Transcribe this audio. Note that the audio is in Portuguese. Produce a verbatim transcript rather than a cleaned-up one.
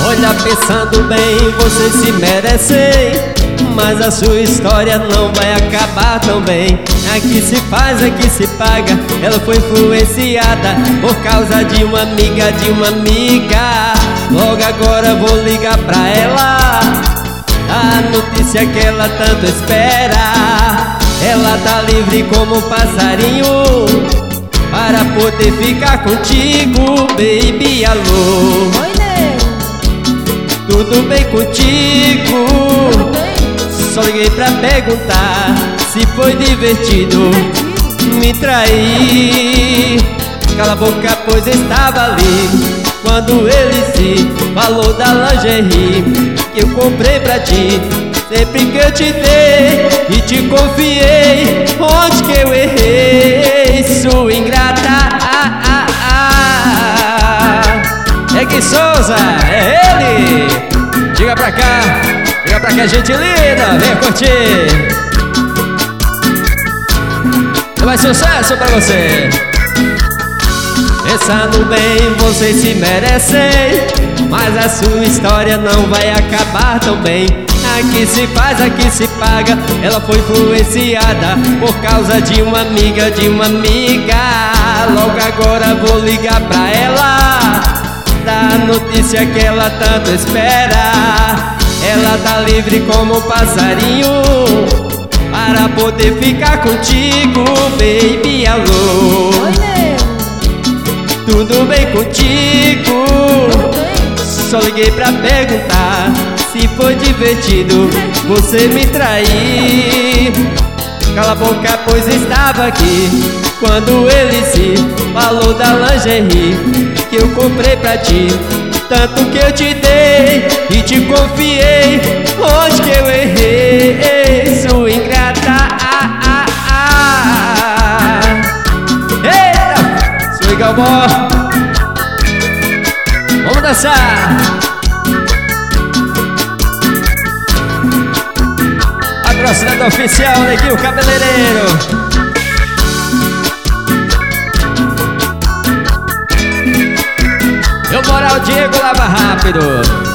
Olha, pensando bem, vocês se merecem, mas a sua história não vai acabar tão bem. Aqui se faz, aqui se paga. Ela foi influenciada por causa de uma amiga, de uma amiga. Logo agora vou ligar pra ela, a notícia que ela tanto espera. Ela tá livre como um passarinho para poder ficar contigo, baby, alô. Oi, nego. Tudo bem contigo? Tudo bem? Só liguei pra perguntar se foi divertido me trair. Cala a boca, pois estava ali quando ele se falou da lingerie que eu comprei pra ti. Sempre que eu te dei e te confiei, onde que eu errei, sua ingrata? Ah, ah, ah. É que Souza, é ele? Diga pra cá, diga pra cá, gente linda, vem curtir. Vai sucesso pra você. Pensando bem, vocês se merecem, mas a sua história não vai acabar tão bem. Aqui se faz, aqui se paga. Ela foi influenciada por causa de uma amiga, de uma amiga. Logo agora vou ligar pra ela, da notícia que ela tanto espera. Ela tá livre como um passarinho para poder ficar contigo, baby, alô. Oi, nego. Tudo bem contigo? Tudo bem? Só liguei pra perguntar se foi divertido você me trair. Cala a boca, pois estava aqui quando ele se falou da lingerie que eu comprei pra ti. Tanto que eu te dei e te confiei, onde que eu errei, sua ingrata? Ah, ah, ah. Eita, sou igual bó. Vamos dançar. Patrocinador oficial, Neguinho Cabeleireiro. Meu moral, Diego Lava Rápido.